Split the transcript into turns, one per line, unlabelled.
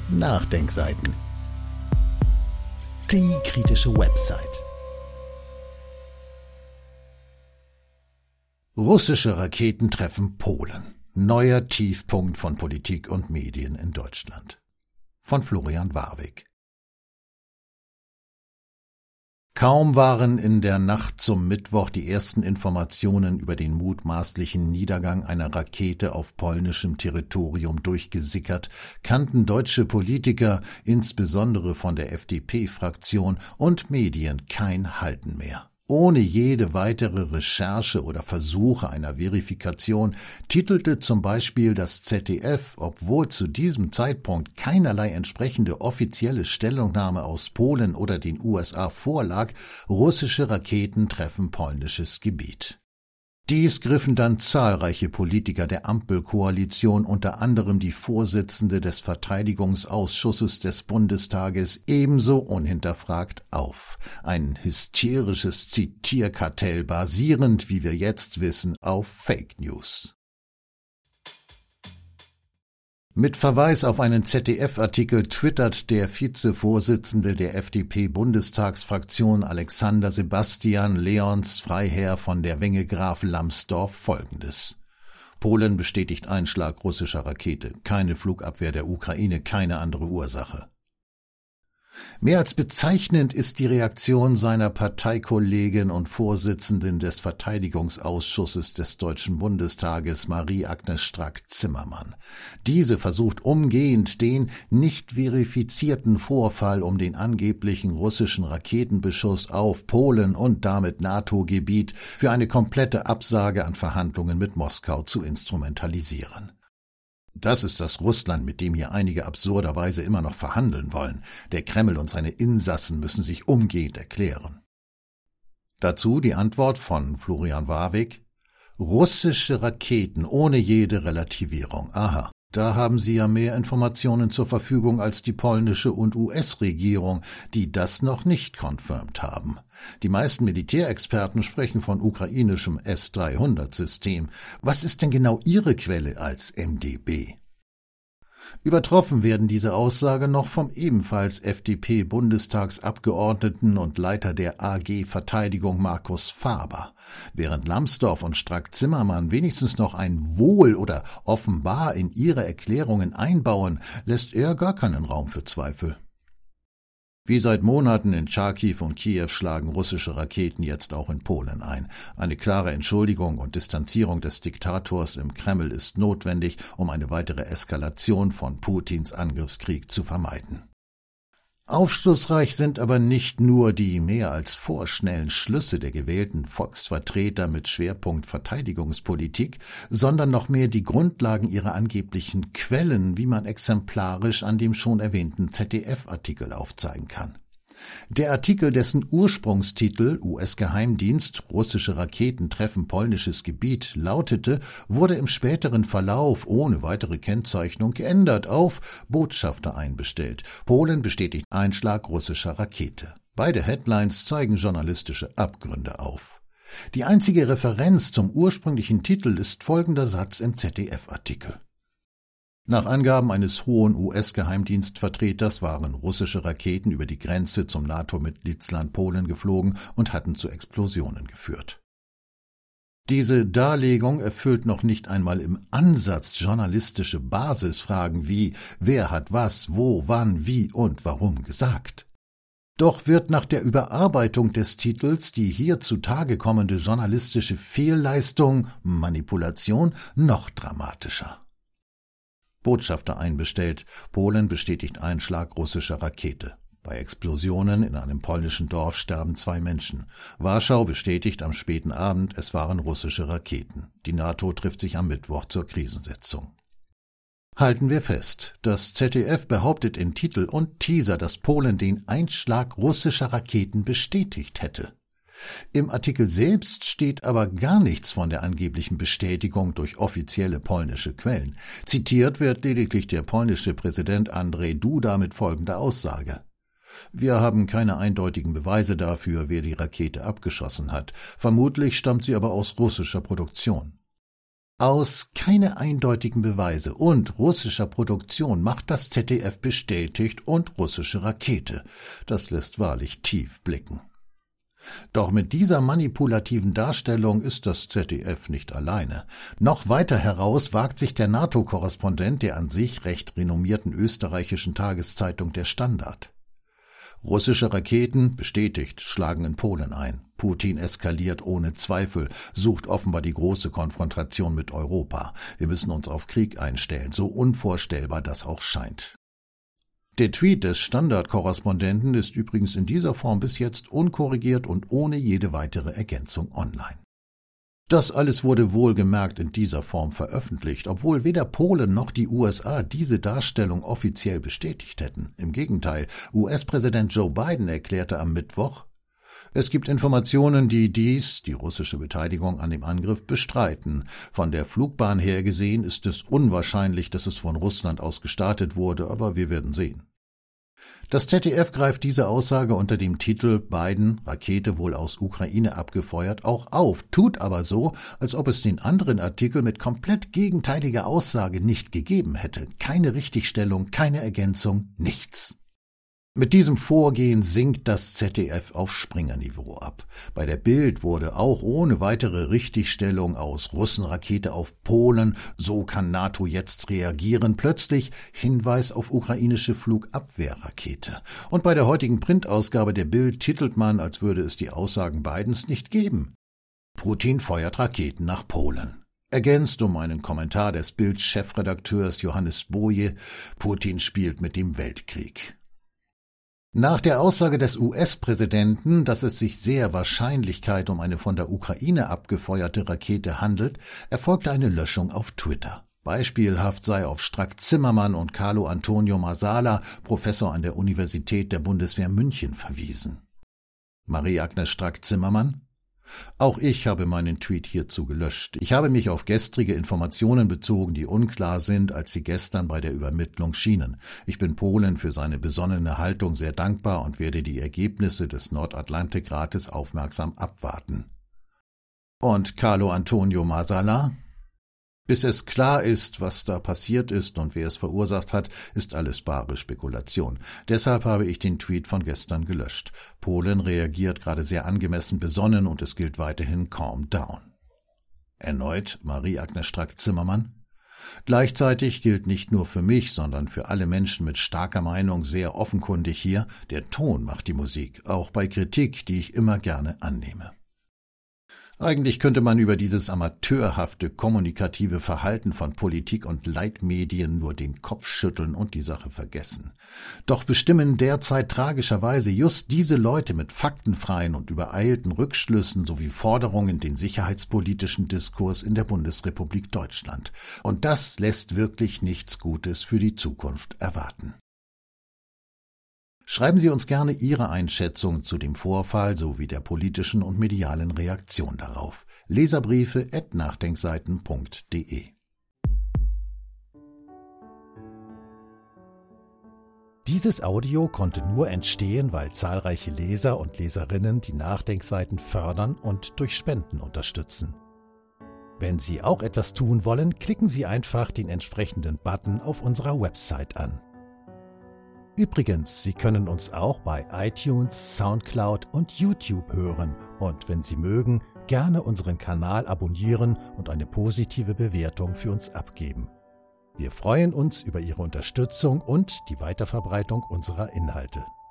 Nachdenkseiten. Die kritische Website. Russische Raketen treffen Polen. Neuer Tiefpunkt von Politik und Medien in Deutschland. Von Florian Warwick. Kaum waren in der Nacht zum Mittwoch die ersten Informationen über den mutmaßlichen Niedergang einer Rakete auf polnischem Territorium durchgesickert, kannten deutsche Politiker, insbesondere von der FDP-Fraktion und Medien, kein Halten mehr. Ohne jede weitere Recherche oder Versuche einer Verifikation titelte zum Beispiel das ZDF, obwohl zu diesem Zeitpunkt keinerlei entsprechende offizielle Stellungnahme aus Polen oder den USA vorlag, russische Raketen treffen polnisches Gebiet. Dies griffen dann zahlreiche Politiker der Ampelkoalition, unter anderem die Vorsitzende des Verteidigungsausschusses des Bundestages, ebenso unhinterfragt auf. Ein hysterisches Zitierkartell basierend, wie wir jetzt wissen, auf Fake News. Mit Verweis auf einen ZDF-Artikel twittert der Vizevorsitzende der FDP-Bundestagsfraktion Alexander Sebastian Leons, Freiherr von der Wenge Graf Lambsdorff, Folgendes: Polen bestätigt Einschlag russischer Rakete, keine Flugabwehr der Ukraine, keine andere Ursache. Mehr als bezeichnend ist die Reaktion seiner Parteikollegin und Vorsitzenden des Verteidigungsausschusses des Deutschen Bundestages, Marie-Agnes Strack-Zimmermann. Diese versucht umgehend, den nicht verifizierten Vorfall um den angeblichen russischen Raketenbeschuss auf Polen und damit NATO-Gebiet für eine komplette Absage an Verhandlungen mit Moskau zu instrumentalisieren. Das ist das Russland, mit dem hier einige absurderweise immer noch verhandeln wollen. Der Kreml und seine Insassen müssen sich umgehend erklären. Dazu die Antwort von Florian Warwick: Russische Raketen ohne jede Relativierung. Aha, da haben Sie ja mehr Informationen zur Verfügung als die polnische und US-Regierung, die das noch nicht confirmed haben. Die meisten Militärexperten sprechen von ukrainischem S-300-System. Was ist denn genau Ihre Quelle als MdB? Übertroffen werden diese Aussage noch vom ebenfalls FDP-Bundestagsabgeordneten und Leiter der AG Verteidigung Markus Faber. Während Lambsdorff und Strack-Zimmermann wenigstens noch ein Wohl oder offenbar in ihre Erklärungen einbauen, lässt er gar keinen Raum für Zweifel. Wie seit Monaten in Charkiw und Kiew schlagen russische Raketen jetzt auch in Polen ein. Eine klare Entschuldigung und Distanzierung des Diktators im Kreml ist notwendig, um eine weitere Eskalation von Putins Angriffskrieg zu vermeiden. Aufschlussreich sind aber nicht nur die mehr als vorschnellen Schlüsse der gewählten Volksvertreter mit Schwerpunkt Verteidigungspolitik, sondern noch mehr die Grundlagen ihrer angeblichen Quellen, wie man exemplarisch an dem schon erwähnten ZDF-Artikel aufzeigen kann. Der Artikel, dessen Ursprungstitel US-Geheimdienst russische Raketen treffen polnisches Gebiet lautete, wurde im späteren Verlauf ohne weitere Kennzeichnung geändert auf Botschafter einbestellt. Polen bestätigt Einschlag russischer Rakete. Beide Headlines zeigen journalistische Abgründe auf. Die einzige Referenz zum ursprünglichen Titel ist folgender Satz im ZDF-Artikel: Nach Angaben eines hohen US-Geheimdienstvertreters waren russische Raketen über die Grenze zum NATO-Mitgliedsland Polen geflogen und hatten zu Explosionen geführt. Diese Darlegung erfüllt noch nicht einmal im Ansatz journalistische Basisfragen wie: Wer hat was, wo, wann, wie und warum gesagt? Doch wird nach der Überarbeitung des Titels die hier zutage kommende journalistische Fehlleistung, Manipulation, noch dramatischer. Botschafter einbestellt, Polen bestätigt Einschlag russischer Rakete. Bei Explosionen in einem polnischen Dorf sterben 2 Menschen. Warschau bestätigt am späten Abend, es waren russische Raketen. Die NATO trifft sich am Mittwoch zur Krisensitzung. Halten wir fest, das ZDF behauptet in Titel und Teaser, dass Polen den Einschlag russischer Raketen bestätigt hätte. Im Artikel selbst steht aber gar nichts von der angeblichen Bestätigung durch offizielle polnische Quellen. Zitiert wird lediglich der polnische Präsident Andrzej Duda mit folgender Aussage: Wir haben keine eindeutigen Beweise dafür, wer die Rakete abgeschossen hat. Vermutlich stammt sie aber aus russischer Produktion. Aus keine eindeutigen Beweise und russischer Produktion macht das ZDF bestätigt und russische Rakete. Das lässt wahrlich tief blicken. Doch mit dieser manipulativen Darstellung ist das ZDF nicht alleine. Noch weiter heraus wagt sich der NATO-Korrespondent der an sich recht renommierten österreichischen Tageszeitung Der Standard. Russische Raketen, bestätigt, schlagen in Polen ein. Putin eskaliert ohne Zweifel, sucht offenbar die große Konfrontation mit Europa. Wir müssen uns auf Krieg einstellen, so unvorstellbar das auch scheint. Der Tweet des Standard-Korrespondenten ist übrigens in dieser Form bis jetzt unkorrigiert und ohne jede weitere Ergänzung online. Das alles wurde wohlgemerkt in dieser Form veröffentlicht, obwohl weder Polen noch die USA diese Darstellung offiziell bestätigt hätten. Im Gegenteil, US-Präsident Joe Biden erklärte am Mittwoch, es gibt Informationen, die die russische Beteiligung an dem Angriff, bestreiten. Von der Flugbahn her gesehen ist es unwahrscheinlich, dass es von Russland aus gestartet wurde, aber wir werden sehen. Das ZDF greift diese Aussage unter dem Titel »Biden, Rakete wohl aus Ukraine abgefeuert« auch auf, tut aber so, als ob es den anderen Artikel mit komplett gegenteiliger Aussage nicht gegeben hätte. Keine Richtigstellung, keine Ergänzung, nichts. Mit diesem Vorgehen sinkt das ZDF auf Springer-Niveau ab. Bei der Bild wurde auch ohne weitere Richtigstellung aus Russenrakete auf Polen, so kann NATO jetzt reagieren, plötzlich Hinweis auf ukrainische Flugabwehrrakete. Und bei der heutigen Printausgabe der Bild titelt man, als würde es die Aussagen Bidens nicht geben. Putin feuert Raketen nach Polen. Ergänzt um einen Kommentar des Bild-Chefredakteurs Johannes Boje, Putin spielt mit dem Weltkrieg. Nach der Aussage des US-Präsidenten, dass es sich sehr Wahrscheinlichkeit um eine von der Ukraine abgefeuerte Rakete handelt, erfolgte eine Löschung auf Twitter. Beispielhaft sei auf Strack-Zimmermann und Carlo Antonio Masala, Professor an der Universität der Bundeswehr München, verwiesen. Marie-Agnes Strack-Zimmermann: Auch ich habe meinen Tweet hierzu gelöscht. Ich habe mich auf gestrige Informationen bezogen, die unklar sind, als sie gestern bei der Übermittlung schienen. Ich bin Polen für seine besonnene Haltung sehr dankbar und werde die Ergebnisse des Nordatlantikrates aufmerksam abwarten. Und Carlo Antonio Masala: Bis es klar ist, was da passiert ist und wer es verursacht hat, ist alles bare Spekulation. Deshalb habe ich den Tweet von gestern gelöscht. Polen reagiert gerade sehr angemessen besonnen und es gilt weiterhin Calm Down. Erneut Marie-Agnes Strack-Zimmermann: Gleichzeitig gilt nicht nur für mich, sondern für alle Menschen mit starker Meinung sehr offenkundig hier, der Ton macht die Musik, auch bei Kritik, die ich immer gerne annehme. Eigentlich könnte man über dieses amateurhafte, kommunikative Verhalten von Politik und Leitmedien nur den Kopf schütteln und die Sache vergessen. Doch bestimmen derzeit tragischerweise just diese Leute mit faktenfreien und übereilten Rückschlüssen sowie Forderungen den sicherheitspolitischen Diskurs in der Bundesrepublik Deutschland. Und das lässt wirklich nichts Gutes für die Zukunft erwarten. Schreiben Sie uns gerne Ihre Einschätzung zu dem Vorfall sowie der politischen und medialen Reaktion darauf. Leserbriefe@nachdenkseiten.de.
Dieses Audio konnte nur entstehen, weil zahlreiche Leser und Leserinnen die Nachdenkseiten fördern und durch Spenden unterstützen. Wenn Sie auch etwas tun wollen, klicken Sie einfach den entsprechenden Button auf unserer Website an. Übrigens, Sie können uns auch bei iTunes, Soundcloud und YouTube hören und wenn Sie mögen, gerne unseren Kanal abonnieren und eine positive Bewertung für uns abgeben. Wir freuen uns über Ihre Unterstützung und die Weiterverbreitung unserer Inhalte.